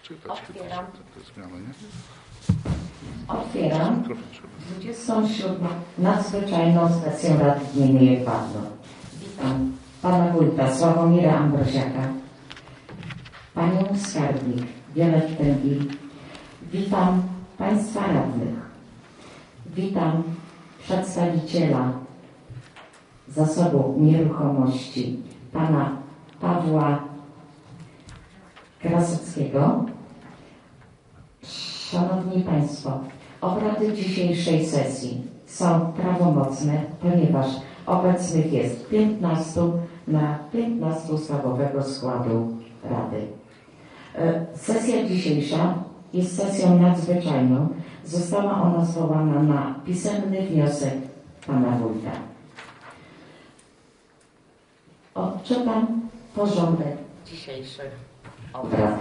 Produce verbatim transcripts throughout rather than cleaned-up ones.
Czytać Otwieram. te, te zmiany, nie? Otwieram dwudziestą siódmą nadzwyczajną sesję Rady Gminy Jedwabno. Witam Pana Wójta Sławomira Ambrosiaka, Panią Skarbnik Violettę Gil. Witam Państwa radnych. Witam przedstawiciela Zasobu Nieruchomości, Pana Pawła Krasowskiego. Szanowni Państwo, obrady dzisiejszej sesji są prawomocne, ponieważ obecnych jest piętnastu na piętnastu ustawowego składu Rady. Sesja dzisiejsza jest sesją nadzwyczajną. Została ona zwołana na pisemny wniosek Pana Wójta. Odczytam porządek dzisiejszych obrad.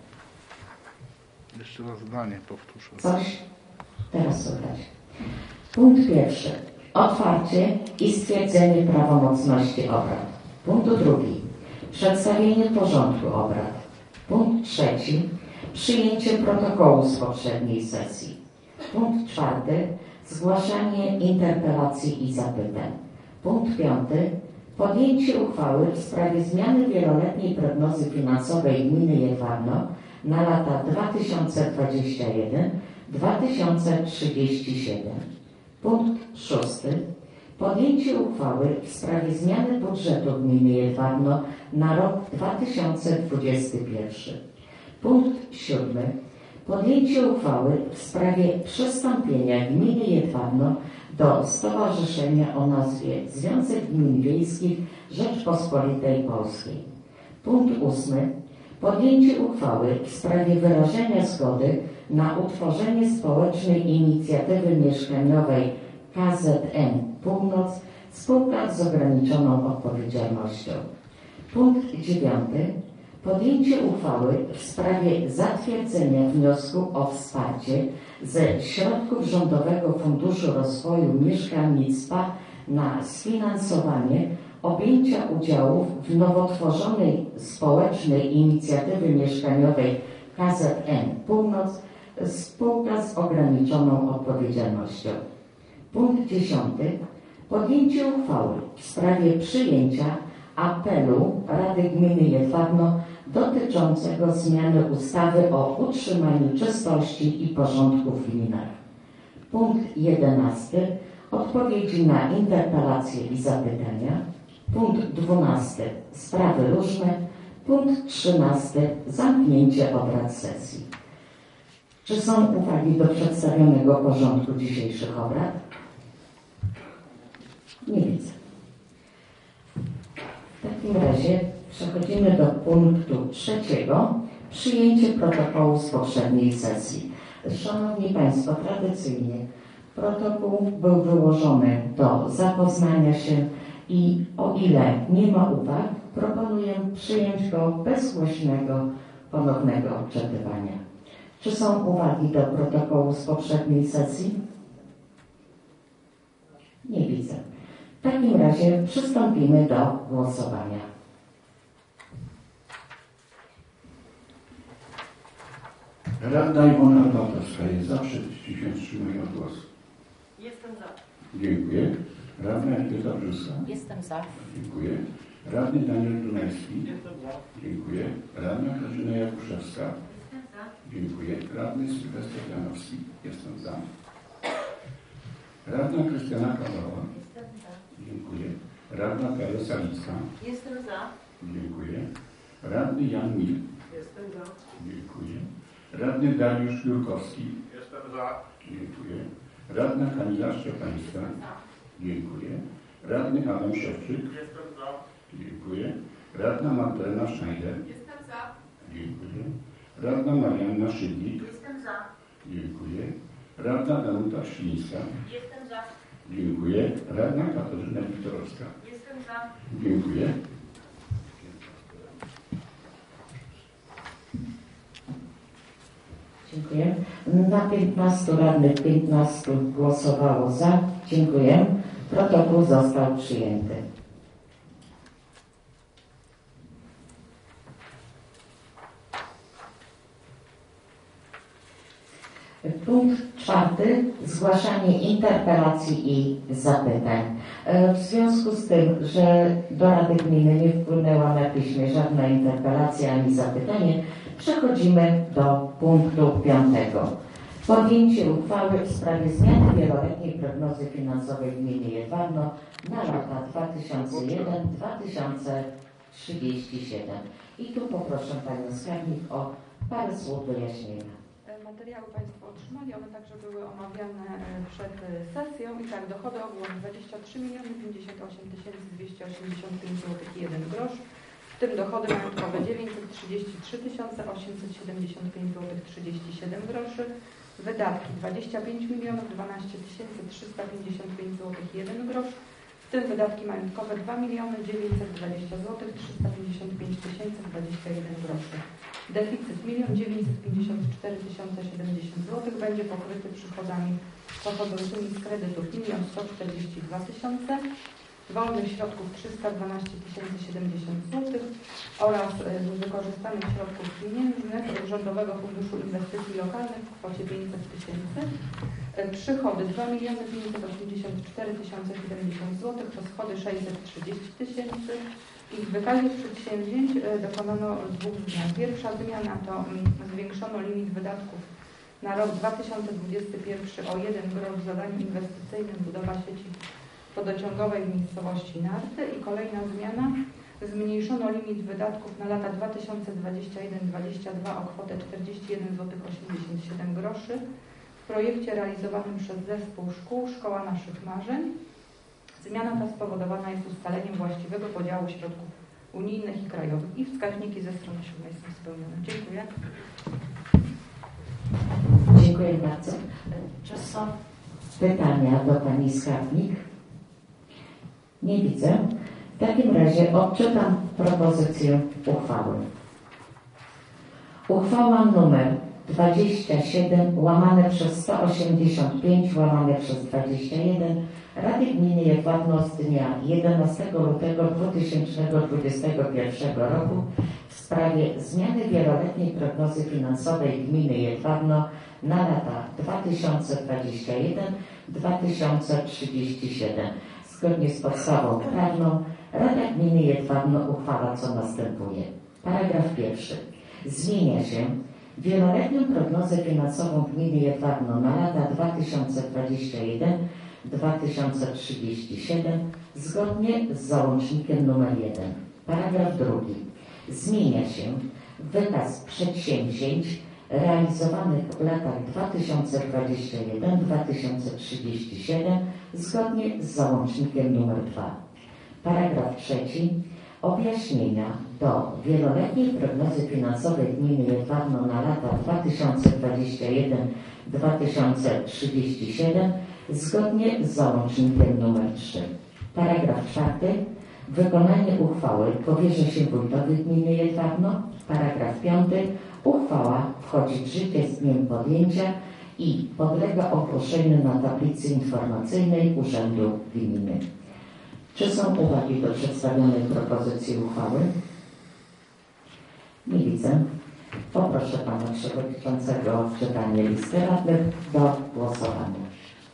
Jeszcze raz zdanie powtórzę. Coś teraz słychać. Punkt pierwszy. Otwarcie i stwierdzenie prawomocności obrad. Punkt drugi. Przedstawienie porządku obrad. Punkt trzeci. Przyjęcie protokołu z poprzedniej sesji. Punkt czwarty. Zgłaszanie interpelacji i zapytań. Punkt piąty. Podjęcie uchwały w sprawie zmiany wieloletniej prognozy finansowej gminy Jedwabno na lata dwa tysiące dwudziesty pierwszy do dwa tysiące trzydziestego siódmego. Punkt szósty. Podjęcie uchwały w sprawie zmiany budżetu gminy Jedwabno na rok dwa tysiące dwudziesty pierwszy. Punkt siódmy. Podjęcie uchwały w sprawie przystąpienia gminy Jedwabno do Stowarzyszenia o nazwie Związek Gmin Wiejskich Rzeczpospolitej Polskiej. Punkt ósmy. Podjęcie uchwały w sprawie wyrażenia zgody na utworzenie społecznej inicjatywy mieszkaniowej K Z N Północ spółka z ograniczoną odpowiedzialnością. Punkt dziewiąty. Podjęcie uchwały w sprawie zatwierdzenia wniosku o wsparcie ze środków Rządowego Funduszu Rozwoju Mieszkalnictwa na sfinansowanie objęcia udziałów w nowotworzonej społecznej inicjatywy mieszkaniowej K Z N Północ spółka z ograniczoną odpowiedzialnością. Punkt dziesiąty. Podjęcie uchwały w sprawie przyjęcia apelu Rady Gminy Jedwabno dotyczącego zmiany ustawy o utrzymaniu czystości i porządku w gminach. Punkt jedenasty. Odpowiedzi na interpelacje i zapytania. Punkt dwunasty. Sprawy różne. Punkt trzynasty. Zamknięcie obrad sesji. Czy są uwagi do przedstawionego porządku dzisiejszych obrad? Nie widzę. W takim razie przechodzimy do punktu trzeciego. Przyjęcie protokołu z poprzedniej sesji. Szanowni Państwo, tradycyjnie protokół był wyłożony do zapoznania się i o ile nie ma uwag, proponuję przyjąć go bez głośnego ponownego odczytywania. Czy są uwagi do protokołu z poprzedniej sesji? Nie widzę. W takim razie przystąpimy do głosowania. Radna Iwona Arbatowska jest za, wszyscy się wstrzymują od głosu. Jestem za. Dziękuję. Radna Elżbieta Brzuska. Jestem za. Dziękuję. Radny Daniel Dunajski. Jestem za. Dziękuję. Radna Katarzyna Jakuszewska. Jestem za. Dziękuję. Radny Sylwester Janowski. Jestem za. Radna Krystiana Kawała. Jestem za. Dziękuję. Radna Kaja Salicka. Jestem za. Dziękuję. Radny Jan Mil. Jestem za. Dziękuję. Radny Dariusz Jurkowski. Jestem za. Dziękuję. Radna Kamila Szczepańska. Dziękuję. Radny Adam Szewczyk. Jestem za. Dziękuję. Radna Magdalena Schneider. Jestem za. Dziękuję. Radna Marianna Szydlik. Jestem za. Dziękuję. Radna Danuta Ślińska. Jestem za. Dziękuję. Radna Katarzyna Witorowska. Jestem za. Dziękuję. Dziękuję. Na piętnastu radnych piętnastu głosowało za. Dziękuję. Protokół został przyjęty. Punkt czwarty. Zgłaszanie interpelacji i zapytań. W związku z tym, że do Rady Gminy nie wpłynęła na piśmie żadna interpelacja ani zapytanie, przechodzimy do punktu piątego. Podjęcie uchwały w sprawie zmiany wieloletniej prognozy finansowej gminy Jedwabno na lata dwa tysiące jeden do dwa tysiące trzydzieści siedem. I tu poproszę Panią Skarbnik o parę słów wyjaśnienia. Materiały Państwo otrzymali, one także były omawiane przed sesją i tak, dochody ogólne dwadzieścia trzy miliony pięćdziesiąt osiem tysięcy dwieście osiemdziesiąt pięć złotych i jeden grosz, w tym dochody majątkowe dziewięćset trzydzieści trzy tysiące osiemset siedemdziesiąt pięć złotych trzydzieści siedem groszy, wydatki dwadzieścia pięć milionów dwanaście tysięcy trzysta pięćdziesiąt pięć złotych i jeden grosz, w tym wydatki majątkowe dwa miliony dziewięćset dwadzieścia złotych trzysta pięćdziesiąt pięć tysięcy dwadzieścia jeden groszy. Deficyt jeden milion dziewięćset pięćdziesiąt cztery tysiące siedemdziesiąt złotych będzie pokryty przychodami pochodzącymi z kredytów jeden milion sto czterdzieści dwa tysiące, wolnych środków trzysta dwanaście tysięcy siedemdziesiąt złotych oraz z wykorzystanych środków pieniężnych Rządowego Funduszu Inwestycji Lokalnych w kwocie pięćset tysięcy. Przychody dwa miliony pięćset osiemdziesiąt cztery tysiące siedemdziesiąt złotych, rozchody sześćset trzydzieści tysięcy. I w wykazie przedsięwzięć dokonano dwóch zmian. Pierwsza zmiana to zwiększono limit wydatków na rok dwa tysiące dwudziesty pierwszy o jeden grosz w zadaniu inwestycyjnym budowa sieci wodociągowej w miejscowości Narty. I kolejna zmiana, zmniejszono limit wydatków na lata dwa tysiące dwudziesty pierwszy do dwudziestego drugiego o kwotę czterdzieści jeden złotych osiemdziesiąt siedem groszy w projekcie realizowanym przez Zespół Szkół Szkoła Naszych Marzeń. Zmiana ta spowodowana jest ustaleniem właściwego podziału środków unijnych i krajowych i wskaźniki ze strony siódmej są spełnione. Dziękuję. Dziękuję bardzo. Czy są pytania do Pani Skarbnik? Nie widzę. W takim razie odczytam propozycję uchwały. Uchwała numer dwadzieścia siedem łamane przez sto osiemdziesiąt pięć łamane przez dwadzieścia jeden Rady Gminy Jedwabno z dnia jedenastego lutego dwa tysiące dwudziestego pierwszego roku w sprawie zmiany wieloletniej prognozy finansowej gminy Jedwabno na lata dwa tysiące dwudziesty pierwszy do dwa tysiące trzydziestego siódmego. Zgodnie z podstawą prawną Rada Gminy Jedwabno uchwala, co następuje. Paragraf pierwszy. Zmienia się wieloletnią prognozę finansową gminy Jedwabno na lata dwa tysiące dwudziesty pierwszy do dwa tysiące trzydziestego siódmego zgodnie z załącznikiem numer jeden. Paragraf drugi. Zmienia się wykaz przedsięwzięć realizowanych w latach dwa tysiące dwudziesty pierwszy do dwa tysiące trzydziestego siódmego zgodnie z załącznikiem numer dwa. Paragraf trzeci. Objaśnienia do wieloletniej prognozy finansowej gminy Jedwabno na lata dwa tysiące dwudziesty pierwszy do dwa tysiące trzydziestego siódmego zgodnie z załącznikiem numer trzy. Paragraf czwarty. Wykonanie uchwały powierza się wójtowi gminy Jedwabno. Paragraf piąty. Uchwała wchodzi w życie z dniem podjęcia i podlega ogłoszeniu na tablicy informacyjnej Urzędu Gminy. Czy są uwagi do przedstawionej propozycji uchwały? Nie widzę. Poproszę Pana Przewodniczącego o odczytanie listy radnych do głosowania.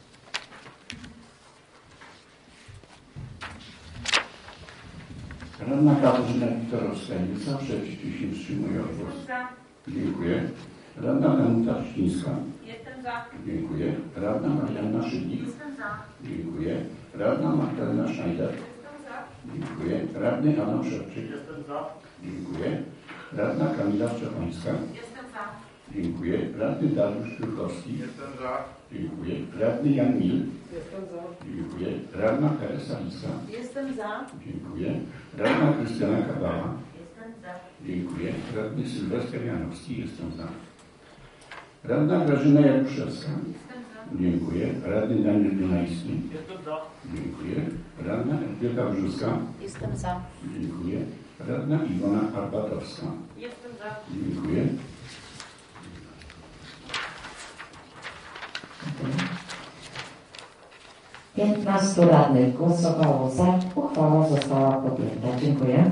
Radna Katarzyna Witorowska jest za, przeciw się wstrzymuje od głosu. Jestem za. Dziękuję. Radna Danuta Ścińska. Jestem za. Dziękuję. Radna Marianna Szydlik. Jestem za. Dziękuję. Radna Magdalena Schneider. Jestem za. Dziękuję. Radny Adam Szewczyk. Jestem za. Dziękuję. Radna Kamila Szczepańska. Jestem za. Dziękuję. Radny Dariusz Turkowski. Jestem za. Dziękuję. Radny Jan Mil. Jestem za. Dziękuję. Radna Teresa Liska. Jestem za. Dziękuję. Radna Krystyna Kabała. Jestem za. Dziękuję. Radny Sylwester Janowski. Jestem za. Radna Grażyna Jakuszewska. Jestem za. Dziękuję. Radny Daniel Dunajski. Jestem za. Dziękuję. Radna Elżbieta Brzuska. Jestem za. Dziękuję. Radna Iwona Arbatowska. Jestem za. Dziękuję. piętnastu radnych głosowało za. Uchwała została podjęta. Dziękuję.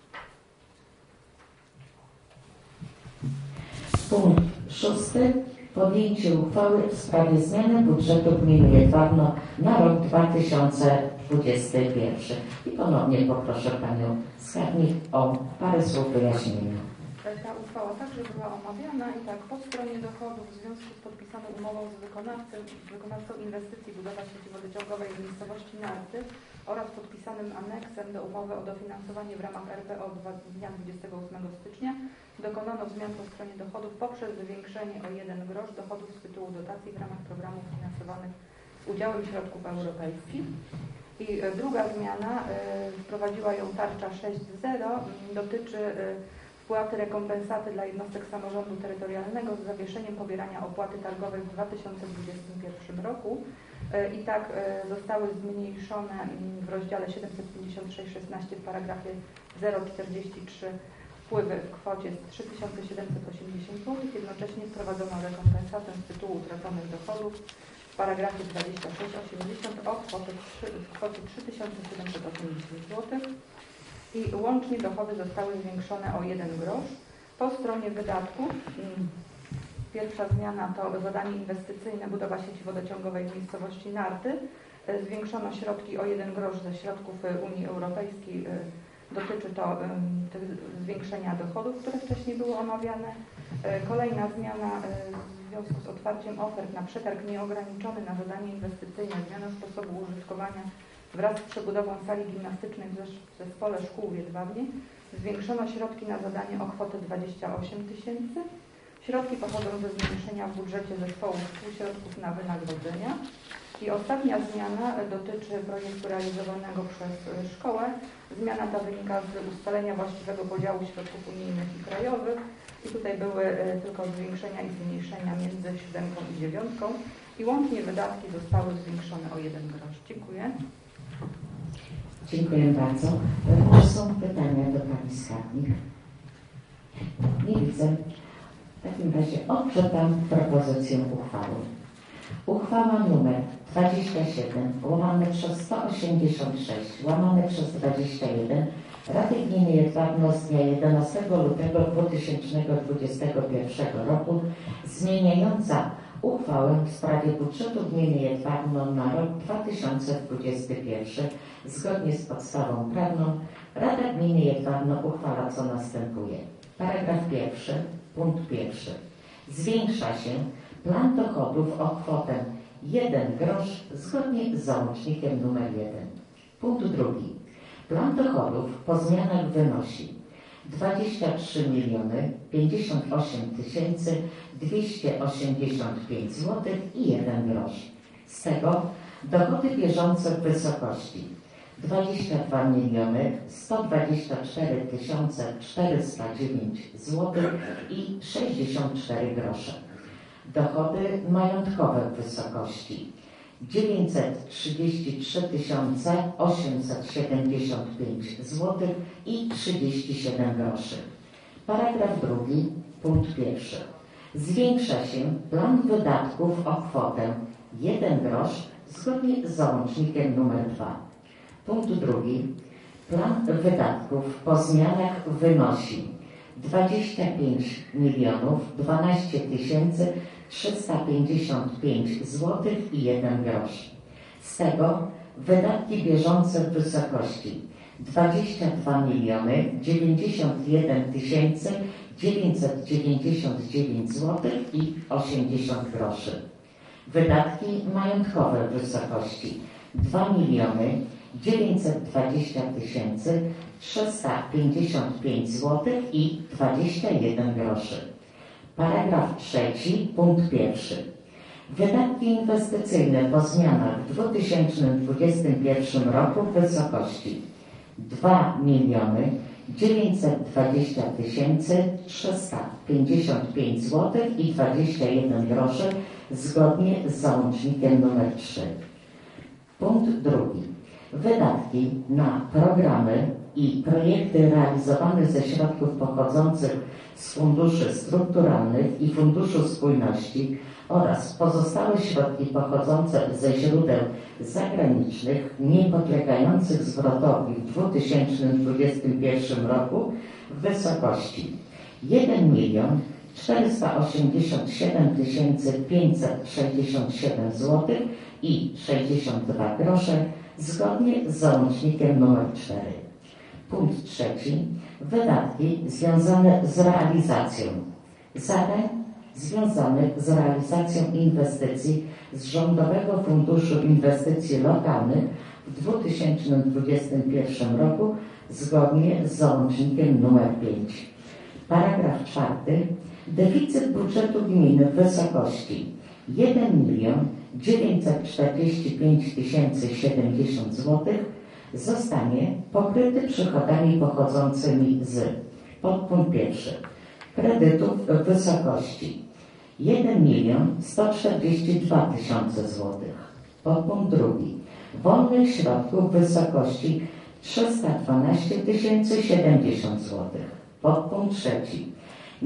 Punkt szósty. podjęcie uchwały w sprawie zmiany budżetu gminy Jedwabno na rok dwa tysiące dwudziesty pierwszy. I ponownie poproszę Panią Skarbnik o parę słów wyjaśnienia. Ta uchwała także była omawiana i tak po stronie dochodów w związku z podpisaną umową z wykonawcą, z wykonawcą inwestycji budowa sieci wodociągowej w miejscowości Narty oraz podpisanym aneksem do umowy o dofinansowanie w ramach R P O dnia dwudziestego ósmego stycznia dokonano zmian po stronie dochodów poprzez zwiększenie o jeden grosz dochodów z tytułu dotacji w ramach programów finansowanych z udziałem środków europejskich. I druga zmiana, y, wprowadziła ją tarcza sześć zero, y, dotyczy y, wpłaty rekompensaty dla jednostek samorządu terytorialnego z zawieszeniem pobierania opłaty targowej w dwa tysiące dwudziestym pierwszym roku. I tak zostały zmniejszone w rozdziale siedemset pięćdziesiąt sześć szesnaście w paragrafie zero czterdzieści trzy wpływy w kwocie trzy tysiące siedemset osiemdziesiąt złotych. Jednocześnie wprowadzono rekompensatę z tytułu utraconych dochodów w paragrafie dwadzieścia sześć osiemdziesiąt o kwocie trzy tysiące siedemset osiemdziesiąt złotych. I łącznie dochody zostały zwiększone o jeden grosz. Po stronie wydatków pierwsza zmiana to zadanie inwestycyjne budowa sieci wodociągowej w miejscowości Narty. Zwiększono środki o jeden grosz ze środków Unii Europejskiej. Dotyczy to zwiększenia dochodów, które wcześniej były omawiane. Kolejna zmiana w związku z otwarciem ofert na przetarg nieograniczony na zadanie inwestycyjne, zmiana sposobu użytkowania wraz z przebudową sali gimnastycznej w zespole szkół w Jedwabnie. Zwiększono środki na zadanie o kwotę dwadzieścia osiem tysięcy. Środki pochodzą ze zmniejszenia w budżecie zespołu współśrodków na wynagrodzenia. I ostatnia zmiana dotyczy projektu realizowanego przez szkołę. Zmiana ta wynika z ustalenia właściwego podziału środków unijnych i krajowych. I tutaj były tylko zwiększenia i zmniejszenia między siódemką i dziewiątką. I łącznie wydatki zostały zwiększone o jeden grosz. Dziękuję. Dziękuję bardzo. Czy są pytania do Pani Skarbnik? Nie widzę. W takim razie odczytam propozycję uchwały. Uchwała nr dwadzieścia siedem łamane przez sto osiemdziesiąt sześć łamane przez dwadzieścia jeden Rady Gminy Jedwabno z dnia jedenastego lutego dwa tysiące dwudziestego pierwszego roku zmieniająca uchwałę w sprawie budżetu gminy Jedwabno na rok dwa tysiące dwudziesty pierwszy. Zgodnie z podstawą prawną Rada Gminy Jedwabno uchwala, co następuje. Paragraf pierwszy, punkt pierwszy. Zwiększa się plan dochodów o kwotę jeden grosz zgodnie z załącznikiem nr jeden. Punkt drugi. Plan dochodów po zmianach wynosi dwadzieścia trzy miliony pięćdziesiąt osiem tysięcy dwieście osiemdziesiąt pięć złotych i jeden grosz. Z tego dochody bieżące w wysokości dwadzieścia dwa miliony sto dwadzieścia cztery tysiące czterysta dziewięć złotych i sześćdziesiąt cztery grosze. Dochody majątkowe w wysokości dziewięćset trzydzieści trzy tysiące osiemset siedemdziesiąt pięć złotych i trzydzieści siedem groszy. Paragraf drugi, punkt pierwszy. Zwiększa się plan wydatków o kwotę jeden grosz zgodnie z załącznikiem nr dwa. Punkt drugi. Plan wydatków po zmianach wynosi dwadzieścia pięć milionów dwanaście tysięcy trzysta pięćdziesiąt pięć złotych i jeden grosz. Z tego wydatki bieżące w wysokości dwadzieścia dwa miliony dziewięćdziesiąt jeden tysięcy dziewięćset dziewięćdziesiąt dziewięć złotych i osiemdziesiąt groszy. Wydatki majątkowe w wysokości dwa miliony dziewięćset dwadzieścia tysięcy trzysta pięćdziesiąt pięć złotych i dwadzieścia jeden groszy. Paragraf trzeci, punkt pierwszy. Wydatki inwestycyjne po zmianach w dwa tysiące dwudziestym pierwszym roku w wysokości dwa miliony dziewięćset dwadzieścia tysięcy trzysta pięćdziesiąt pięć złotych i dwadzieścia jeden groszy zgodnie z załącznikiem nr trzy. Punkt drugi. Wydatki na programy i projekty realizowane ze środków pochodzących z funduszy strukturalnych i Funduszu Spójności oraz pozostałe środki pochodzące ze źródeł zagranicznych niepodlegających zwrotowi w dwa tysiące dwudziestym pierwszym roku w wysokości jeden milion czterysta osiemdziesiąt siedem tysięcy pięćset sześćdziesiąt siedem złotych i sześćdziesiąt dwa grosze zgodnie z załącznikiem nr cztery. Punkt trzeci. Wydatki związane z realizacją zadań związanych z realizacją inwestycji z Rządowego Funduszu Inwestycji Lokalnych w dwa tysiące dwudziestym pierwszym roku zgodnie z załącznikiem nr pięć. Paragraf czwarty. Deficyt budżetu gminy w wysokości jeden milion dziewięćset czterdzieści pięć tysięcy siedemdziesiąt złotych zostanie pokryty przychodami pochodzącymi z podpunkt pierwszy kredytów w wysokości jeden milion sto czterdzieści dwa tysiące złotych. Podpunkt drugi wolnych środków w wysokości trzysta dwanaście tysięcy siedemdziesiąt złotych. Podpunkt trzeci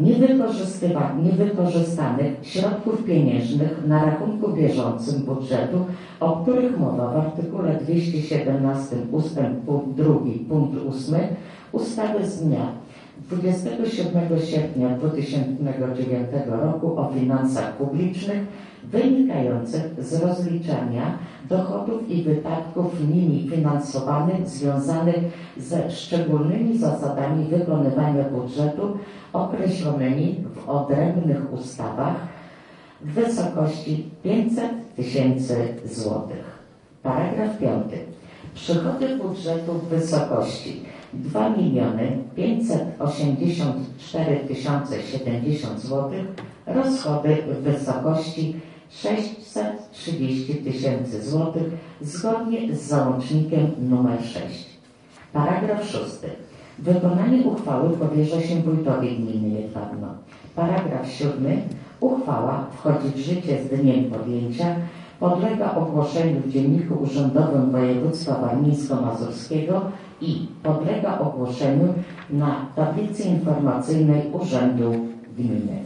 niewykorzystanych środków pieniężnych na rachunku bieżącym budżetu, o których mowa w artykule dwieście siedemnaście ustęp drugi punkt ósmy ustawy z dnia dwudziestego siódmego sierpnia dwa tysiące dziewiątego roku o finansach publicznych wynikających z rozliczania dochodów i wydatków nimi finansowanych związanych ze szczególnymi zasadami wykonywania budżetu określonymi w odrębnych ustawach w wysokości pięćset tysięcy złotych. Paragraf piąty. Przychody budżetu w wysokości dwa miliony pięćset osiemdziesiąt cztery tysiące siedemdziesiąt złotych, rozchody w wysokości sześćset trzydzieści tysięcy złotych zgodnie z załącznikiem nr sześć. Paragraf szósty. Wykonanie uchwały powierza się wójtowi gminy Jedwabno. Paragraf siódmy. Uchwała wchodzi w życie z dniem podjęcia, podlega ogłoszeniu w Dzienniku Urzędowym Województwa Warmińsko-Mazurskiego i podlega ogłoszeniu na tablicy informacyjnej Urzędu Gminy.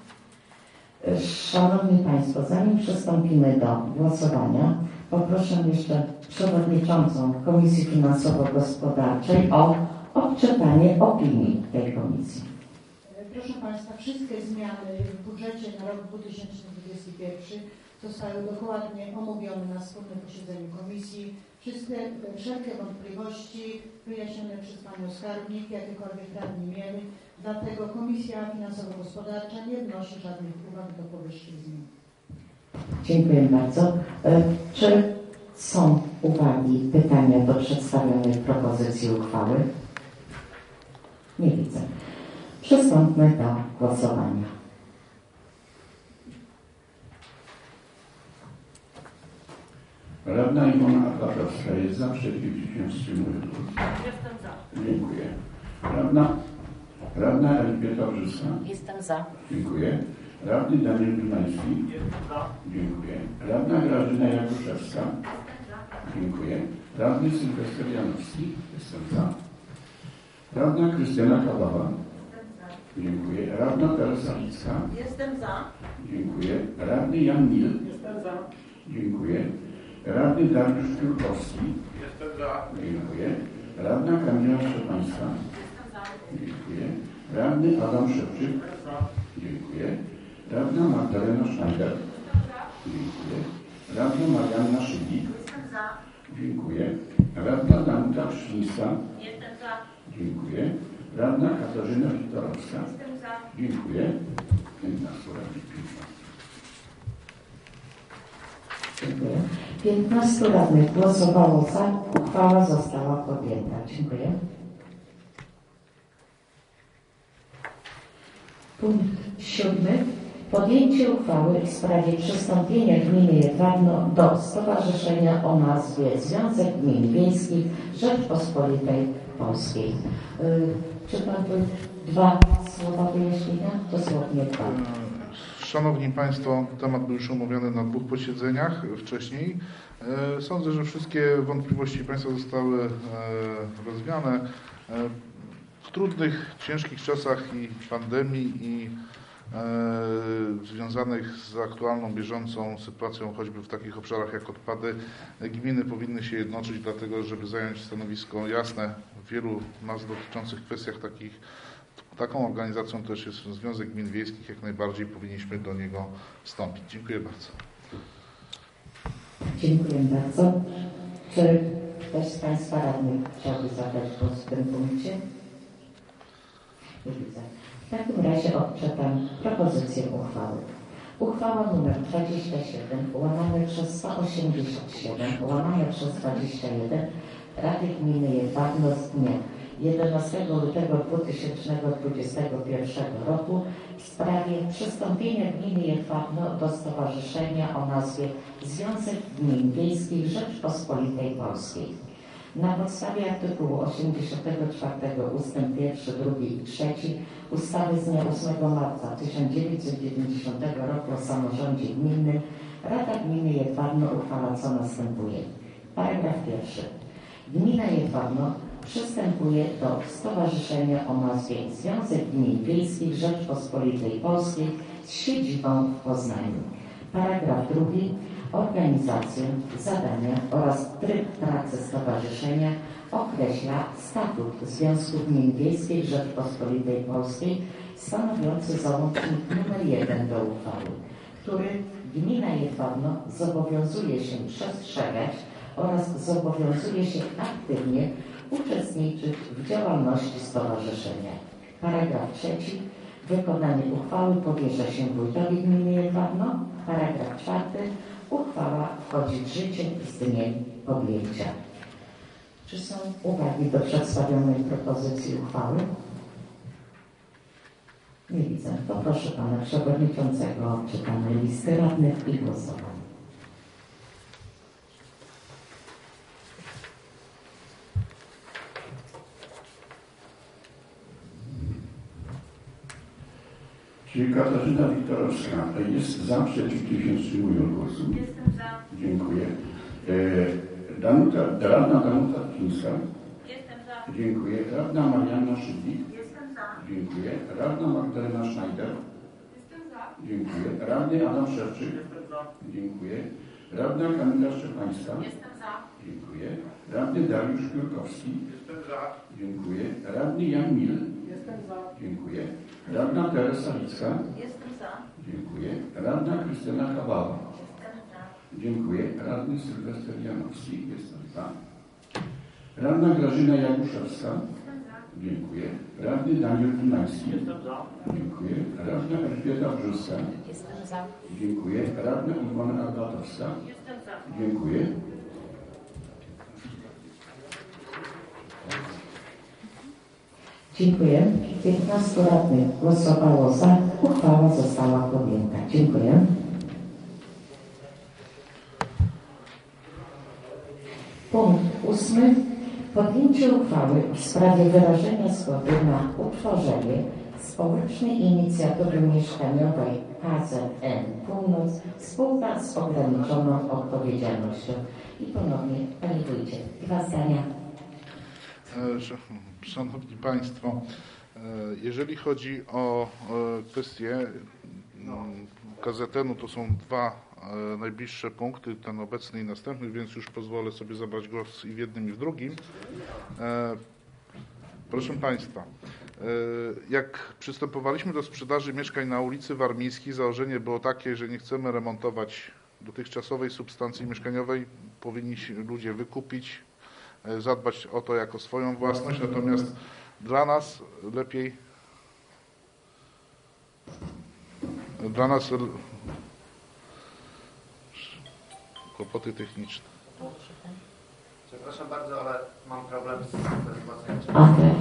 Szanowni Państwo, zanim przystąpimy do głosowania, poproszę jeszcze Przewodniczącą Komisji Finansowo-Gospodarczej o odczytanie opinii tej komisji. Proszę Państwa, wszystkie zmiany w budżecie na rok dwa tysiące dwudziesty pierwszy zostały dokładnie omówione na wspólnym posiedzeniu komisji. Wszystkie, wszelkie wątpliwości wyjaśnione przez Panią Skarbnik, jakiekolwiek radni mieli. Dlatego Komisja Finansowo-Gospodarcza nie wnosi żadnych uwag do powyższych zmian. Dziękuję bardzo. Czy są uwagi, pytania do przedstawionej propozycji uchwały? Nie widzę. Przystąpmy do głosowania. Radna Iwona Atlatowska jest za, przeciw, się wstrzymuje. Jestem za. Dziękuję. Radna, radna Elżbieta Brzyska. Jestem za. Dziękuję. Radny Daniel Dunański. Jestem za. Dziękuję. Radna Grażyna Jakuszewska. Dziękuję. Radny Sylwester Janowski. Jestem za. Radna Krystyna Kawawa. Dziękuję. Radna Teresa Licka. Jestem za. Dziękuję. Radny Jan Mil. Jestem za. Dziękuję. Radny Dariusz Piórkowski. Jestem za. Dziękuję. Radna Kamila Szczepańska. Jestem za. Dziękuję. Radny Adam Szewczyk. Dziękuję. Radna Magdalena Schneider. Dziękuję. Radna Marianna Szylik. Jestem za. Dziękuję. Radna Danuta Krzyńska. Jestem za. Dziękuję. Radna Katarzyna Witorowska. Jestem za. Dziękuję. piętnastu radnych. Dziękuję. piętnastu radnych głosowało za. Uchwała została podjęta. Dziękuję. Punkt siódmy. Podjęcie uchwały w sprawie przystąpienia gminy Jedwabno do Stowarzyszenia o nazwie Związek Gmin Wiejskich Rzeczpospolitej Polskiej. Yy, czy Pan tu dwa słowa wyjaśnienia? Dosłownie dwa. Szanowni Państwo, temat był już omawiany na dwóch posiedzeniach wcześniej. Sądzę, że wszystkie wątpliwości Państwa zostały rozwiane. W trudnych, ciężkich czasach i pandemii i związanych z aktualną, bieżącą sytuacją, choćby w takich obszarach jak odpady, gminy powinny się jednoczyć dlatego, żeby zająć stanowisko jasne w wielu nas dotyczących kwestiach takich Taką organizacją też jest Związek Gmin Wiejskich, jak najbardziej powinniśmy do niego wstąpić. Dziękuję bardzo. Dziękuję bardzo. Czy ktoś z Państwa radnych chciałby zabrać głos w tym punkcie? Nie widzę. W takim razie odczytam propozycję uchwały. Uchwała nr dwadzieścia siedem, łamane przez sto osiemdziesiąt siedem, łamane przez dwadzieścia jeden Rady Gminy Jedwabno z dnia jedenastego lutego dwa tysiące dwudziestego pierwszego roku w sprawie przystąpienia Gminy Jedwabno do Stowarzyszenia o nazwie Związek Gmin Wiejskich Rzeczpospolitej Polskiej. Na podstawie artykułu osiemdziesiątego czwartego ustęp pierwszy, drugi i trzeci ustawy z dnia ósmego marca tysiąc dziewięćset dziewięćdziesiątego roku o samorządzie gminnym Rada Gminy Jedwabno uchwala, co następuje. Paragraf pierwszy. Gmina Jedwabno przystępuje do Stowarzyszenia o nazwie Związek Gmin Wiejskich Rzeczpospolitej Polskiej z siedzibą w Poznaniu. Paragraf drugi. Organizację, zadania oraz tryb pracy stowarzyszenia określa statut Związku Gmin Wiejskich Rzeczpospolitej Polskiej stanowiący załącznik numer jeden do uchwały, który gmina Jedwabno zobowiązuje się przestrzegać oraz zobowiązuje się aktywnie uczestniczyć w działalności stowarzyszenia. Paragraf trzeci. Wykonanie uchwały powierza się wójtowi gminy Jedwabno. Paragraf czwarty. Uchwała wchodzi w życie z dniem podjęcia. Czy są uwagi do przedstawionej propozycji uchwały? Nie widzę. Poproszę Pana Przewodniczącego o odczytanie listy radnych i głosowanie. Czy Katarzyna Wiktorowska jest za, przeciw, czy się wstrzymuje od głosu? Jestem za. Dziękuję. E, Danuta, radna Danuta Kińska. Jestem za. Dziękuję. Radna Marianna Szydlik. Jestem za. Dziękuję. Radna Magdalena Schneider. Jestem za. Dziękuję. Radny Adam Szewczyk. Jestem za. Dziękuję. Radna Kamila Szczepańska. Jestem za. Dziękuję. Radny Dariusz Piórkowski. Jestem za. Dziękuję. Radny Jan Mil. Jestem za. Dziękuję. Radna Teresa Licka. Jestem za. Dziękuję. Radna Krystyna Kabała. Jestem za. Dziękuję. Radny Sylwester Janowski. Jestem za. Radna Grażyna Jakuszewska. Jestem za. Dziękuję. Radny Daniel Dunański. Jestem za. Dziękuję. Radna Elżbieta Brzuska. Jestem za. Dziękuję. Radna Iwona Arbatowska. Jestem za. Dziękuję. Dziękuję. piętnastu radnych głosowało za. Uchwała została podjęta. Dziękuję. Punkt ósmy. Podjęcie uchwały w sprawie wyrażenia zgody na utworzenie Społecznej Inicjatywy Mieszkaniowej K Z N Północ spółka z ograniczoną odpowiedzialnością. I ponownie, Panie Wójcie, dwa zdania. Szanowni Państwo, jeżeli chodzi o kwestię K Z N-u, to są dwa najbliższe punkty, ten obecny i następny, więc już pozwolę sobie zabrać głos i w jednym, i w drugim. Proszę Państwa, jak przystępowaliśmy do sprzedaży mieszkań na ulicy Warmińskiej, założenie było takie, że nie chcemy remontować dotychczasowej substancji mieszkaniowej, powinni się ludzie wykupić, zadbać o to jako swoją własność, natomiast dla nas lepiej, dla nas kłopoty techniczne. Przepraszam bardzo, ale mam problem z wzmacniaczem. Okay.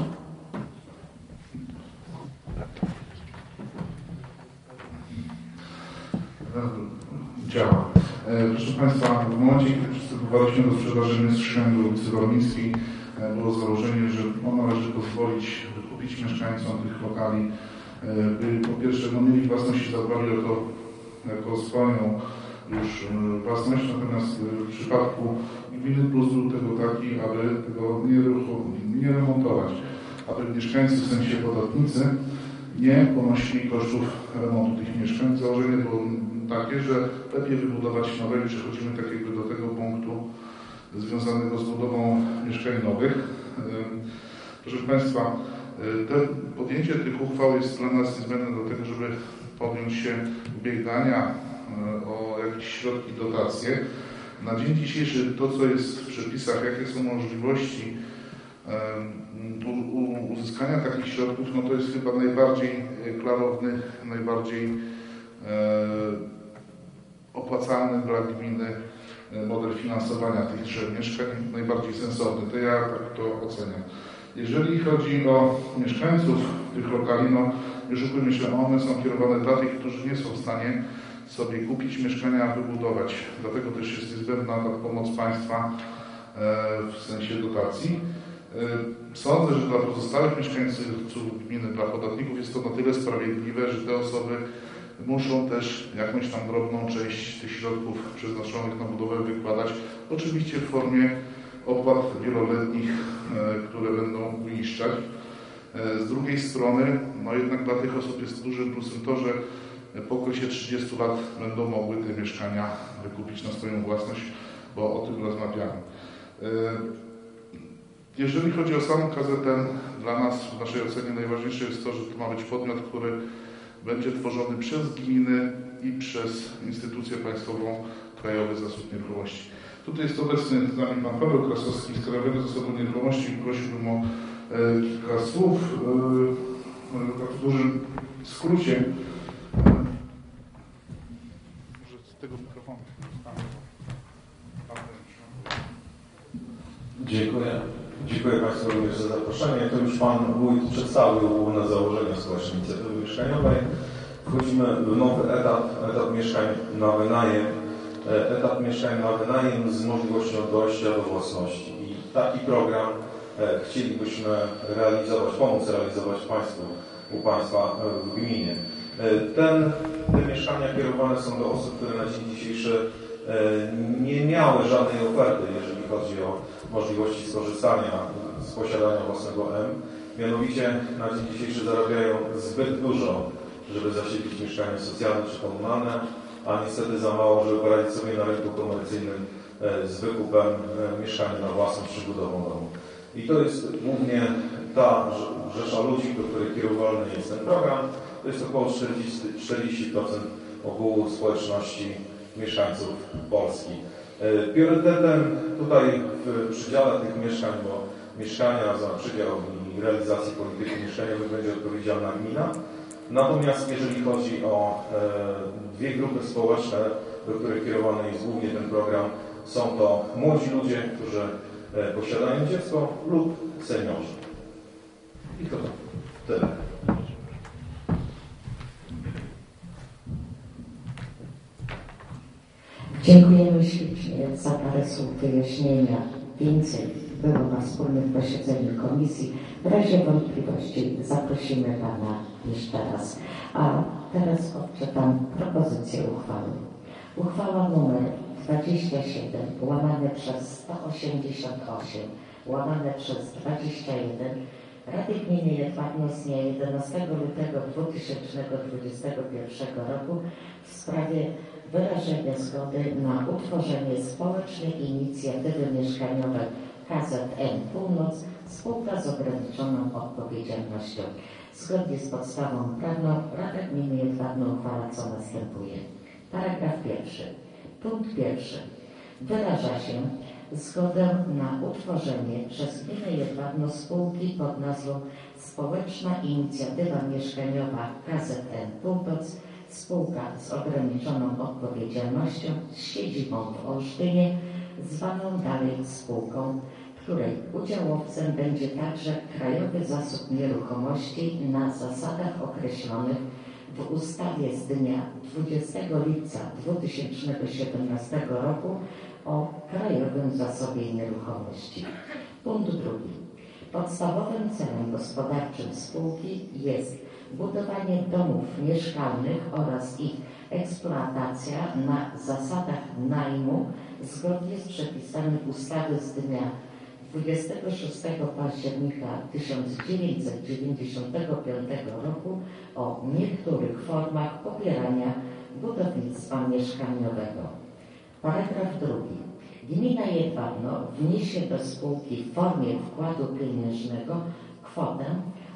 Działa. Proszę Państwa, w momencie, kiedy przystępowaliśmy do sprzedaży mieszkań do ulicy Warmińskiej, było założenie, że no, należy pozwolić wykupić mieszkańcom tych lokali, by po pierwsze no, mieli własność i zadbali o to jako swoją już własność, natomiast w przypadku gminy plus był tego taki, aby tego nie, nie remontować, aby mieszkańcy, w sensie podatnicy, nie ponosili kosztów remontu tych mieszkań. Założenie było takie, że lepiej wybudować nowe i przechodzimy tak jakby do tego punktu związanego z budową mieszkań nowych. Proszę Państwa, Te, podjęcie tych uchwał jest dla nas niezbędne do tego, żeby podjąć się ubiegania o jakieś środki, dotacje. Na dzień dzisiejszy to, co jest w przepisach, jakie są możliwości uzyskania takich środków, no to jest chyba najbardziej klarowny, najbardziej opłacalny dla gminy model finansowania tych trzech mieszkań, najbardziej sensowny. To ja tak to oceniam. Jeżeli chodzi o mieszkańców tych lokali, no nie oszukujmy się, one są kierowane dla tych, którzy nie są w stanie sobie kupić mieszkania, wybudować. Dlatego też jest niezbędna ta pomoc państwa w sensie dotacji. Sądzę, że dla pozostałych mieszkańców gminy, dla podatników jest to na tyle sprawiedliwe, że te osoby muszą też jakąś tam drobną część tych środków przeznaczonych na budowę wykładać, oczywiście w formie opłat wieloletnich, które będą uiszczać. Z drugiej strony, no jednak dla tych osób jest dużym plusem to, że po okresie trzydziestu lat będą mogły te mieszkania wykupić na swoją własność, bo o tym rozmawiamy. Jeżeli chodzi o samą K Z N, dla nas w naszej ocenie najważniejsze jest to, że to ma być podmiot, który będzie tworzony przez gminy i przez instytucję państwową Krajowy Zasób Nieruchomości. Tutaj jest obecny z nami pan Paweł Krasowski z Krajowego Zasobu Nieruchomości. Prosiłbym o e, kilka słów e, w dużym skrócie. Może z tego mikrofonu. Dziękuję. Dziękuję Państwu również za zaproszenie. To już Pan Wójt przedstawił główne założenia społecznej inicjatywy mieszkaniowej. Wchodzimy w nowy etap, etap mieszkań na wynajem. Etap mieszkań na wynajem z możliwością dojścia do własności. I taki program chcielibyśmy realizować, pomóc realizować Państwu, u Państwa w gminie. Ten, te mieszkania kierowane są do osób, które na dzień dzisiejszy nie miały żadnej oferty, jeżeli chodzi o możliwości skorzystania z posiadania własnego M. Mianowicie na dzień dzisiejszy zarabiają zbyt dużo, żeby zasiedlić mieszkanie socjalne czy komunalne, a niestety za mało, żeby poradzić sobie na rynku komercyjnym z wykupem mieszkania na własność czy budową domu. I to jest głównie ta rzesza ludzi, do której kierowany jest ten program. To jest około czterdzieści procent ogółu społeczności mieszkańców Polski. Priorytetem tutaj w przydziale tych mieszkań, bo mieszkania za przydział i realizacji polityki mieszkaniowej będzie odpowiedzialna gmina. Natomiast jeżeli chodzi o e, dwie grupy społeczne, do których kierowany jest głównie ten program, są to młodzi ludzie, którzy e, posiadają dziecko lub seniorzy. I to tyle. Dziękujemy ślicznie za parę słów wyjaśnienia. Więcej było na wspólnym posiedzeniu komisji. W razie wątpliwości zaprosimy Pana jeszcze raz. A teraz odczytam propozycję uchwały. Uchwała nr dwadzieścia siedem łamane przez sto osiemdziesiąt osiem łamane przez dwadzieścia jeden Rady Gminy Jedwabno z dnia jedenastego lutego dwa tysiące dwudziestego pierwszego roku w sprawie wyrażenia zgody na utworzenie społecznej inicjatywy mieszkaniowej K Z N Północ spółka z ograniczoną odpowiedzialnością. Zgodnie z podstawą prawną Rada Gminy Jedwabno uchwala, co następuje. Paragraf pierwszy. Punkt pierwszy. Wyraża się zgodę na utworzenie przez Gminę Jedwabno spółki pod nazwą Społeczna Inicjatywa Mieszkaniowa K Z N Północ, spółka z ograniczoną odpowiedzialnością z siedzibą w Olsztynie, zwaną dalej spółką, której udziałowcem będzie także Krajowy Zasób Nieruchomości na zasadach określonych w ustawie z dnia dwudziestego lipca dwa tysiące siedemnastego roku o Krajowym Zasobie Nieruchomości. Punkt drugi. Podstawowym celem gospodarczym spółki jest budowanie domów mieszkalnych oraz ich eksploatacja na zasadach najmu zgodnie z przepisami ustawy z dnia dwudziestego szóstego października tysiąc dziewięćset dziewięćdziesiątego piątego roku o niektórych formach popierania budownictwa mieszkaniowego. Paragraf drugi. Gmina Jedwabno wniesie do spółki w formie wkładu pieniężnego kwotę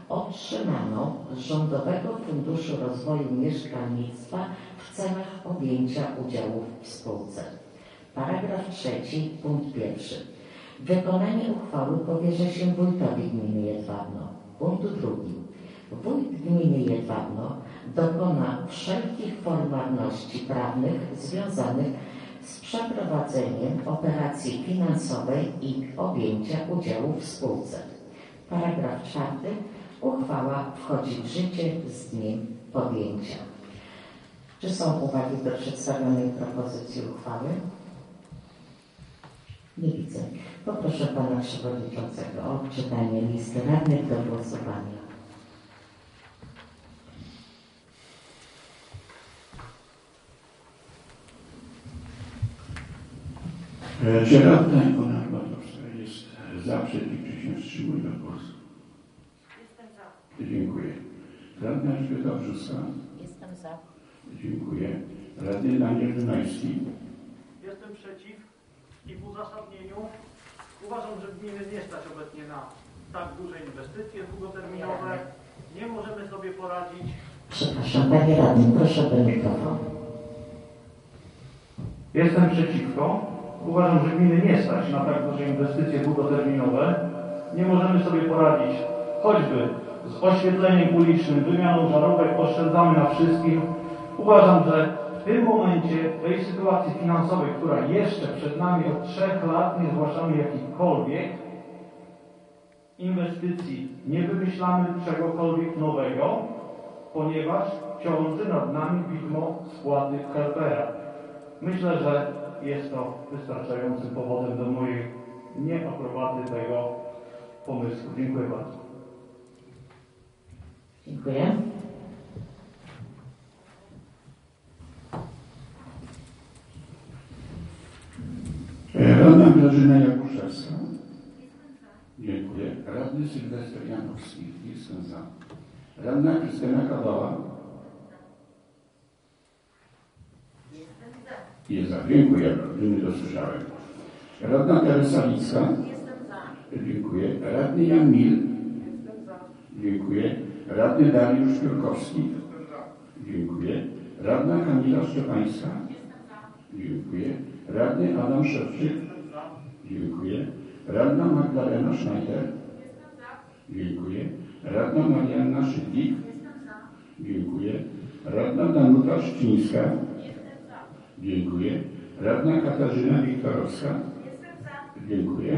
otrzymaną z Rządowego Funduszu Rozwoju Mieszkalnictwa w celach objęcia udziałów w spółce. Paragraf trzeci, punkt pierwszy. Wykonanie uchwały powierza się wójtowi gminy Jedwabno. Punkt drugi. Wójt gminy Jedwabno dokona wszelkich formalności prawnych związanych z przeprowadzeniem operacji finansowej i objęcia udziału w spółce. Paragraf czwarty. Uchwała wchodzi w życie z dniem podjęcia. Czy są uwagi do przedstawionej propozycji uchwały? Nie widzę. Poproszę Pana Przewodniczącego o odczytanie listy radnych do głosowania. Czy radna Iwona Arbatowska jest za, przeciw, czy się wstrzymuje od głosu? Jestem za. Dziękuję. Radna Elżbieta Brzuska? Jestem za. Dziękuję. Radny Daniel Dunajski? Jestem przeciw i w uzasadnieniu uważam, że gminy nie stać obecnie na tak duże inwestycje długoterminowe. Nie możemy sobie poradzić. Przepraszam, Panie Radny, proszę do mikrofonu. Jestem przeciwko. Uważam, że gminy nie stać na tak duże inwestycje długoterminowe. Nie możemy sobie poradzić choćby z oświetleniem ulicznym, wymianą żarówek, oszczędzamy na wszystkim. Uważam, że w tym momencie, w tej sytuacji finansowej, która jeszcze przed nami od trzech lat, nie zgłaszamy jakichkolwiek inwestycji, nie wymyślamy czegokolwiek nowego, ponieważ ciąży nad nami widmo spłaty helpera. Myślę, że jest to wystarczającym powodem do mojej nieaprobaty tego pomysłu. Dziękuję bardzo. Dziękuję. Radna Grażyna Jakuszewska? Dziękuję. Radny Sylwester Janowski? Jestem za. Radna Krystyna Kawała? Jest za. Dziękuję. Nie dosłyszałem. Radna Teresa Licka? Jestem za. Dziękuję. Radny Jan Mil? Jestem za. Dziękuję. Radny Dariusz Piórkowski? Dziękuję. Radna Kamila Szczepańska? Dziękuję. Radny Adam Szewczyk? Dziękuję. Radna Magdalena Schneider? Dziękuję. Radna Marianna Szydlik? Dziękuję. Radna Danuta Szczyńska? Dziękuję. Radna Katarzyna Wiktorowska? Dziękuję.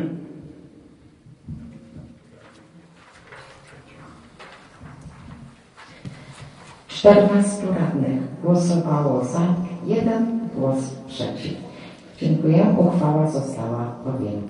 czternastu radnych głosowało za, jeden głos przeciw. Dziękuję. Uchwała została podjęta.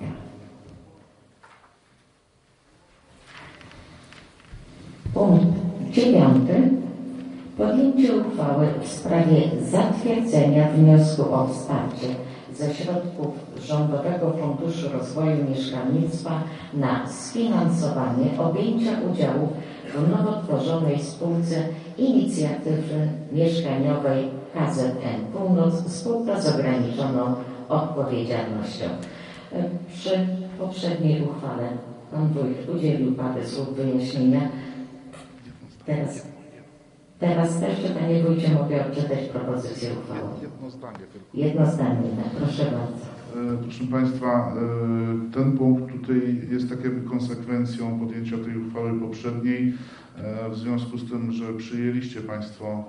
Punkt dziewiąty. Podjęcie uchwały w sprawie zatwierdzenia wniosku o wsparcie ze środków Rządowego Funduszu Rozwoju Mieszkalnictwa na sfinansowanie objęcia udziału w nowo tworzonej spółce Inicjatywy Mieszkaniowej K Z N Północ, spółka z ograniczoną odpowiedzialnością. Przy poprzedniej uchwale Pan Wójt udzielił parę słów wyjaśnienia. Teraz, teraz też, czy Panie Wójcie, mogę odczytać propozycję uchwały? Jedno zdanie tylko. Jedno zdanie, proszę bardzo. Proszę Państwa, ten punkt tutaj jest tak jakby konsekwencją podjęcia tej uchwały poprzedniej, w związku z tym, że przyjęliście Państwo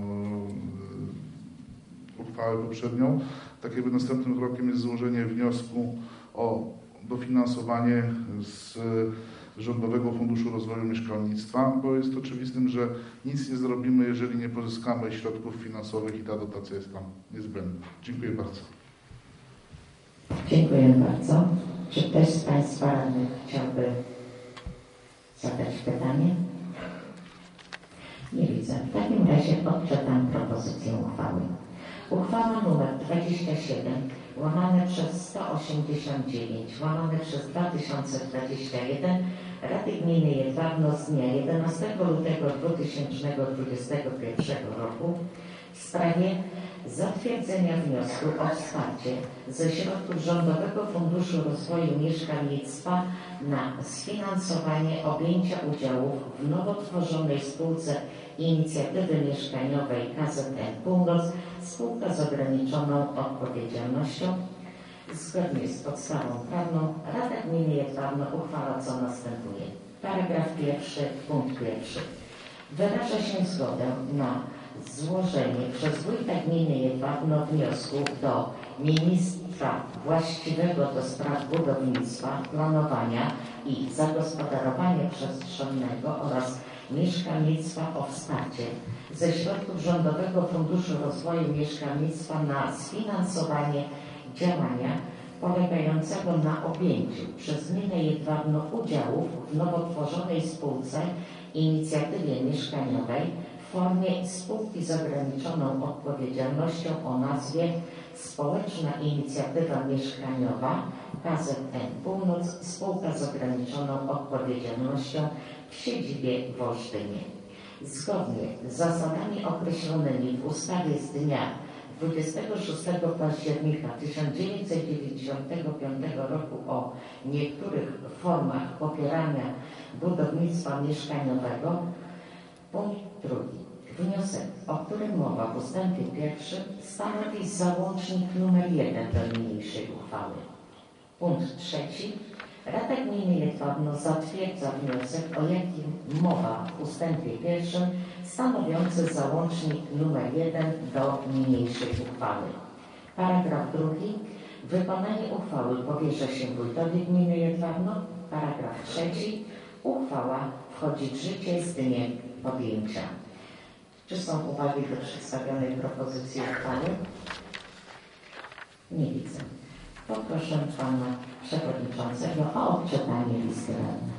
uchwałę poprzednią. Tak jakby następnym krokiem jest złożenie wniosku o dofinansowanie z Rządowego Funduszu Rozwoju Mieszkalnictwa, bo jest oczywistym, że nic nie zrobimy, jeżeli nie pozyskamy środków finansowych i ta dotacja jest tam niezbędna. Dziękuję bardzo. Dziękuję bardzo. Czy ktoś z Państwa radnych chciałby zadać pytanie? Nie widzę. W takim razie odczytam propozycję uchwały. Uchwała nr dwadzieścia siedem łamane przez sto osiemdziesiąt dziewięć łamane przez dwa tysiące dwadzieścia jeden Rady Gminy Jedwabno z dnia jedenastego lutego dwa tysiące dwudziestego pierwszego roku w sprawie zatwierdzenia wniosku o wsparcie ze środków Rządowego Funduszu Rozwoju Mieszkalnictwa na sfinansowanie objęcia udziałów w nowo tworzonej spółce Inicjatywy Mieszkaniowej K Z N Północ, spółka z ograniczoną odpowiedzialnością. Zgodnie z podstawą prawną Rada Gminy Jedwabno uchwala, co następuje. Paragraf pierwszy, punkt pierwszy. Wyraża się zgodę na złożenie przez wójta gminy Jedwabno wniosku do ministra właściwego do spraw budownictwa, planowania i zagospodarowania przestrzennego oraz mieszkalnictwa o wsparcie ze środków Rządowego Funduszu Rozwoju Mieszkalnictwa na sfinansowanie działania polegającego na objęciu przez gminę Jedwabno udziałów w nowo tworzonej spółce Inicjatywie Mieszkaniowej w formie spółki z ograniczoną odpowiedzialnością o nazwie Społeczna Inicjatywa Mieszkaniowa K Z N Północ, spółka z ograniczoną odpowiedzialnością w siedzibie w Olsztynie. Zgodnie z zasadami określonymi w ustawie z dnia dwudziestego szóstego października tysiąc dziewięćset dziewięćdziesiątego piątego roku o niektórych formach popierania budownictwa mieszkaniowego. Punkt drugi. Wniosek, o którym mowa w ustępie pierwszym, stanowi załącznik numer jeden do niniejszej uchwały. Punkt trzeci. Rada Gminy Jedwabno zatwierdza wniosek, o jakim mowa w ustępie pierwszym, stanowiący załącznik numer jeden do niniejszej uchwały. Paragraf drugi. Wykonanie uchwały powierza się wójtowi gminy Jedwabno. Paragraf trzeci. Uchwała wchodzi w życie z dniem podjęcia. Czy są uwagi do przedstawionej propozycji uchwały? Nie widzę. Poproszę pana przewodniczącego o odczytanie listy radnych.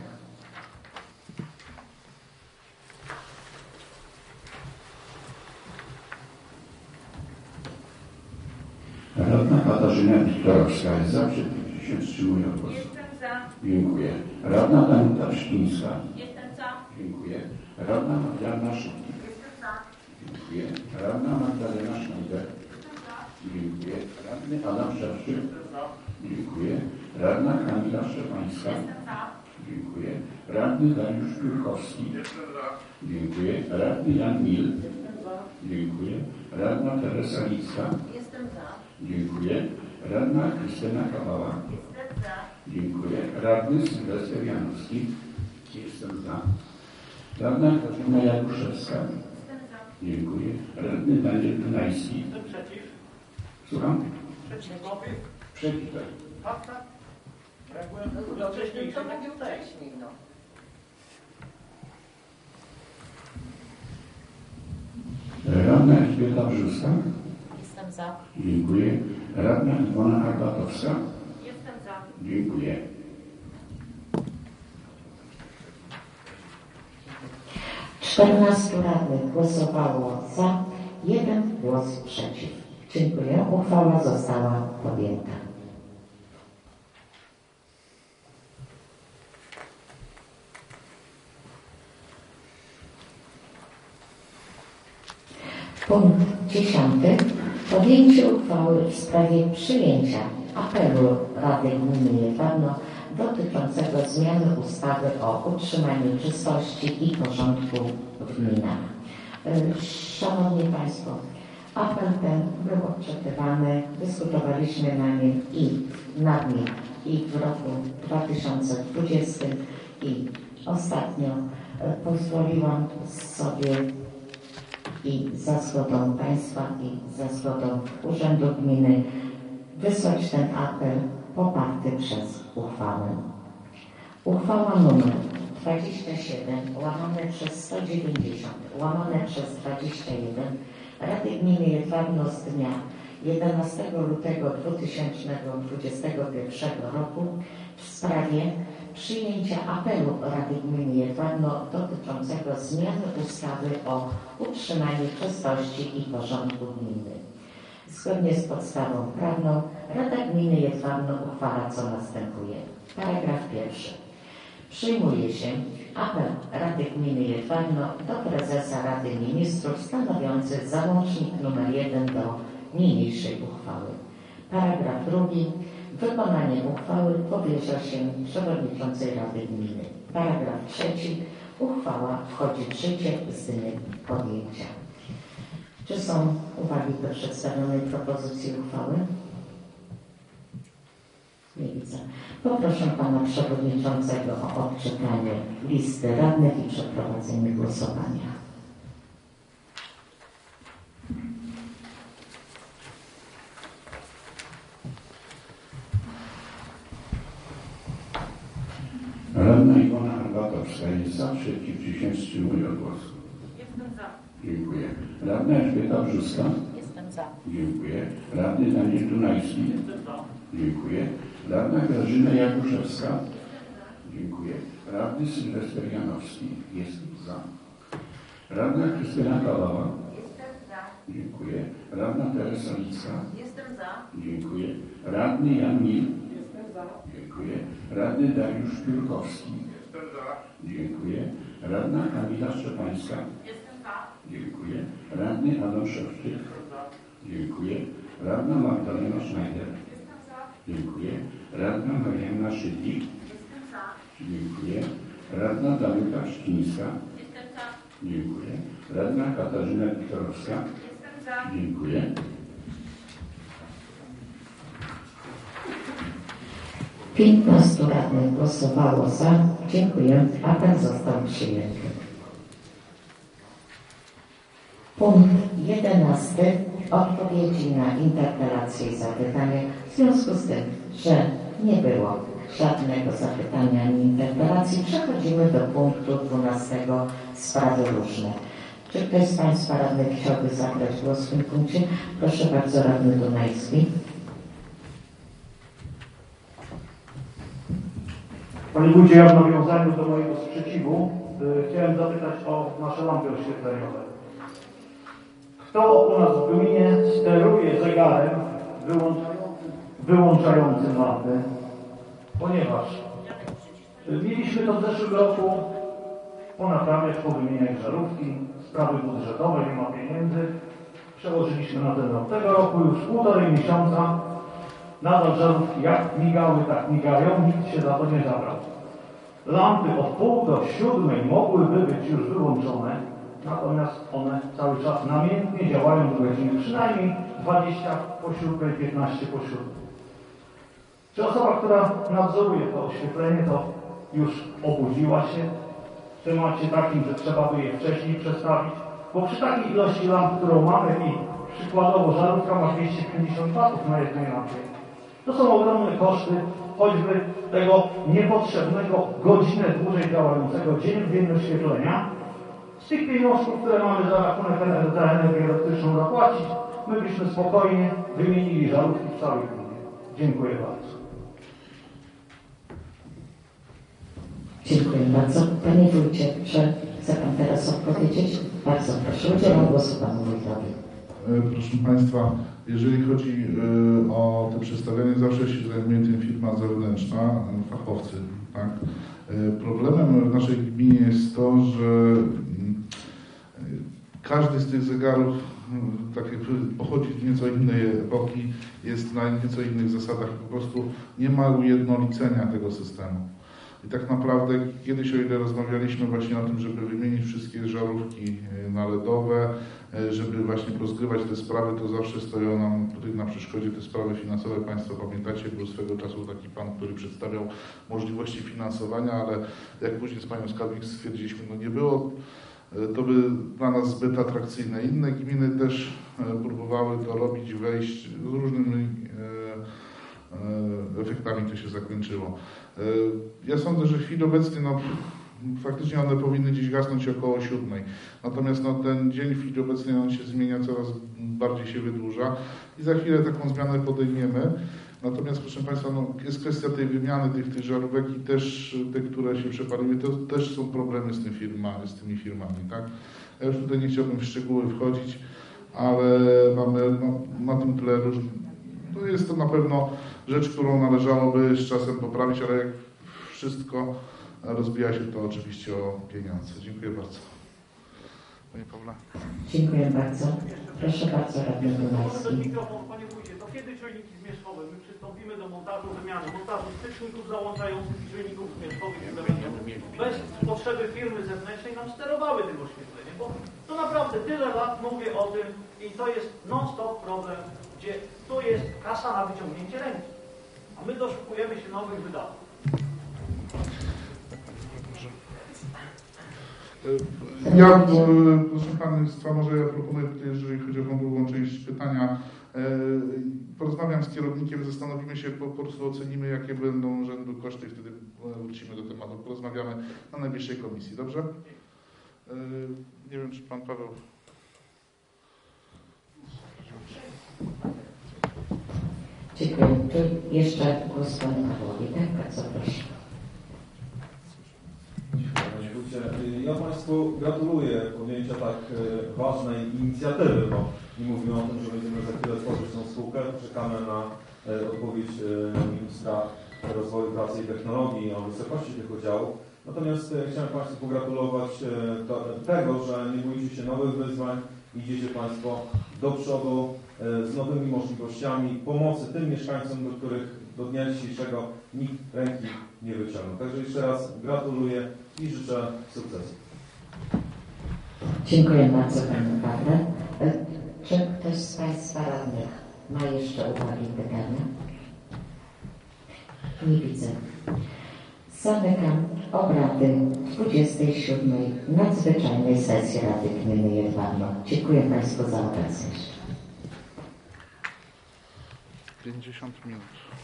Radna Katarzyna Wiktorowska jest za, przeciw się wstrzymuje od głosu. Jestem za. Dziękuję. Radna Danuta Szkińska. Jestem za. Dziękuję. Radna Magdalena Szybki. Jestem za. Dziękuję. Radna Magdalena Schneider. Jestem za. Dziękuję. Radny Adam Szewczyk. Jestem za. Dziękuję. Radna Kamila Szczepańska. Jestem za. Dziękuję. Radny Dariusz Piórkowski. Jestem za. Dziękuję. Radny Jan Mil. Jestem za. Dziękuję. Radna Teresa Licka. Jestem za. Dziękuję. Radna Krystyna Kawała. Jestem za. Dziękuję. Radny Sylwester Janowski. Jestem za. Radna Katarzyna Jakuszewska. Jestem za. Dziękuję. Radny Daniel Dunajski. Jestem przeciw. Słucham? Przeciwkowy. Przeciw. Tak, tak. Jak byłem No, wcześniej. to mówił wcześniej, no. Radna Elżbieta Brzuska. Jestem za. Dziękuję. Radna Iwona Arbatowska. Jestem za. Dziękuję. czternastu radnych głosowało za, jeden głos przeciw. Dziękuję. Uchwała została podjęta. Punkt dziesiąty. Podjęcie uchwały w sprawie przyjęcia apelu Rady Gminy Jedwabno dotyczącego zmiany ustawy o utrzymaniu czystości i porządku w gminach. Szanowni Państwo, apel ten był odczytywany, dyskutowaliśmy na nim i nad nim i w roku dwa tysiące dwudziestym i ostatnio pozwoliłam sobie i za zgodą Państwa i za zgodą Urzędu Gminy wysłać ten apel poparty przez uchwałę. Uchwała nr dwadzieścia siedem łamane przez sto dziewięćdziesiąt łamane przez dwadzieścia jeden Rady Gminy Jedwabno z dnia jedenastego lutego dwa tysiące dwudziestego pierwszego roku w sprawie przyjęcia apelu Rady Gminy Jedwabno dotyczącego zmiany ustawy o utrzymaniu czystości i porządku gminy. Zgodnie z podstawą prawną Rada Gminy Jedwabno uchwala, co następuje. Paragraf pierwszy. Przyjmuje się, apel Rady Gminy Jedwabno do prezesa Rady Ministrów stanowiący załącznik numer jeden do niniejszej uchwały. Paragraf drugi. Wykonanie uchwały powierza się przewodniczącej Rady Gminy. Paragraf trzeci. Uchwała wchodzi w życie z dniem podjęcia. Czy są uwagi do przedstawionej propozycji uchwały? Nie widzę. Poproszę pana przewodniczącego o odczytanie listy radnych i przeprowadzenie głosowania. Radna Iwona Arbatowska jest za, przeciw, czy się wstrzymuje od głosu? Jestem za. Dziękuję. Radna Elżbieta Brzuska? Jestem za. Dziękuję. Radny Daniel Dunajski? Jestem za. Dziękuję. Radna Grażyna Jakuszewska? Dziękuję. Radny Sylwester Janowski? Jestem za. Radna Krystyna Kawała? Jestem za. Dziękuję. Radna Teresa Licka? Jestem za. Dziękuję. Radny Jan Mil? Jestem za. Dziękuję. Radny Dariusz Piórkowski? Jestem za. Dziękuję. Radna Kamila Szczepańska? Jestem za. Dziękuję. Radny Adam Szewczyk? Dziękuję. Radna Magdalena Schneider? Jestem za. Dziękuję. Radna Marianna Szydlik? Jestem za. Dziękuję. Radna Danuta Szczyńska? Jestem za. Dziękuję. Radna Katarzyna Wiktorowska? Jestem za. Dziękuję. piętnastu radnych głosowało za. Dziękuję. Apel został przyjęty. Punkt jedenasty. Odpowiedzi na interpelacje i zapytania. W związku z tym, że nie było żadnego zapytania ani interpelacji, przechodzimy do punktu dwunastego. Sprawy różne. Czy ktoś z Państwa radnych chciałby zabrać głos w tym punkcie? Proszę bardzo, radny Dunajski. Panie Wójcie, ja w nawiązaniu do mojego sprzeciwu y, chciałem zapytać o nasze lampy oświetleniowe. Kto u nas w gminie steruje zegarem wyłączającym, wyłączającym lampy? Ponieważ y, mieliśmy to w zeszłym roku ponaprawiać, powymieniać żarówki, sprawy budżetowe, nie ma pieniędzy. Przełożyliśmy na ten rok. Tego roku już półtorej miesiąca nadal żarówki jak migały, tak migają, nikt się za to nie zabrał. Lampy od pół do siódmej mogłyby być już wyłączone, natomiast one cały czas namiętnie działają do godziny przynajmniej dwadzieścia po siódmej, piętnaście po siódmej. Czy osoba, która nadzoruje to oświetlenie, to już obudziła się w temacie takim, że trzeba by je wcześniej przestawić? Bo przy takiej ilości lamp, którą mamy i przykładowo żarówka ma dwieście pięćdziesiąt watów na jednej lampie, to są ogromne koszty, choćby tego niepotrzebnego, godzinę dłużej działającego dzień w dzień oświetlenia. Z tych pieniążków, które mamy za rachunek za energię elektryczną zapłacić, my byśmy spokojnie wymienili żarówki w całej gminie. Dziękuję bardzo. Dziękuję bardzo. Panie Wójcie, czy chce Pan teraz odpowiedzieć? Bardzo proszę. Udzielam głosu Panu Wójtowi. Proszę Państwa, jeżeli chodzi o te przedstawianie, zawsze się zajmuje tym firma zewnętrzna, fachowcy. Tak? Problemem w naszej gminie jest to, że każdy z tych zegarów, tak jakby pochodzi z nieco innej epoki, jest na nieco innych zasadach, po prostu nie ma ujednolicenia tego systemu. I tak naprawdę kiedyś, o ile rozmawialiśmy właśnie o tym, żeby wymienić wszystkie żarówki na ledowe, żeby właśnie pozgrywać te sprawy, to zawsze stoją nam tutaj na przeszkodzie te sprawy finansowe. Państwo pamiętacie, był swego czasu taki pan, który przedstawiał możliwości finansowania, ale jak później z panią skarbnik stwierdziliśmy, no nie było to by dla nas zbyt atrakcyjne. Inne gminy też próbowały to robić, wejść z różnymi efektami to się zakończyło. Ja sądzę, że w chwili obecnej no, faktycznie one powinny gdzieś gasnąć około siódmej. Natomiast no, ten dzień w chwili obecnej on się zmienia, coraz bardziej się wydłuża i za chwilę taką zmianę podejmiemy. Natomiast proszę Państwa, no, jest kwestia tej wymiany tych, tych żarówek i też te, które się przepaliły, to też są problemy z, tym firma, z tymi firmami. Tak? Ja już tutaj nie chciałbym w szczegóły wchodzić, ale mamy no, na tym tle różnych. To jest to na pewno rzecz, którą należałoby z czasem poprawić, ale jak wszystko rozbija się to oczywiście o pieniądze. Dziękuję bardzo. Panie Pawle. Dziękuję bardzo. Proszę bardzo, radny Dunajski. Mikrofon, panie wójcie, to kiedy czujniki zmierzchowe? My przystąpimy do montażu wymiany, montażu styczników załączających i czujników zmierzchowych i wymiany. Bez potrzeby firmy zewnętrznej nam sterowały tym oświetleniem, bo to naprawdę tyle lat mówię o tym i to jest non-stop problem, gdzie tu jest kasa na wyciągnięcie ręki, a my doszukujemy się nowych wydatków. Ja, proszę Państwa, może ja proponuję, jeżeli chodzi o tą drugą część pytania, porozmawiam z kierownikiem, zastanowimy się, po, po prostu ocenimy, jakie będą rzędu koszty i wtedy wrócimy do tematu. Porozmawiamy na najbliższej komisji, dobrze? Nie wiem, czy Pan Paweł... Dziękuję. Tu jeszcze głos Panu Pawłowi. Tak, bardzo proszę. Ja Państwu gratuluję podjęcia tak ważnej inicjatywy, bo nie mówimy o tym, że będziemy za chwilę tworzyć tą spółkę. Czekamy na odpowiedź ministra rozwoju, pracy i technologii o wysokości tych udziałów. Natomiast chciałem Państwu pogratulować tego, że nie boicie się nowych wyzwań, idziecie Państwo do przodu z nowymi możliwościami pomocy tym mieszkańcom, do których do dnia dzisiejszego nikt ręki nie wyciągnął. Także jeszcze raz gratuluję i życzę sukcesu. Dziękuję bardzo Panie Pawle. Czy ktoś z Państwa radnych ma jeszcze uwagi, pytania? Nie widzę. Zamykam obrady dwudziestej siódmej nadzwyczajnej sesji Rady Gminy Jedwabno. Dziękuję Państwu za obecność. pięćdziesiąt minut.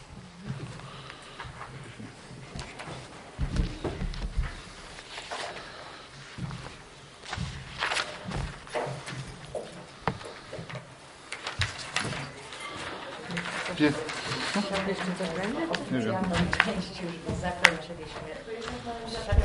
Gdzie? Jeszcze coś będzie? Nie wiem. Część już zakończyliśmy.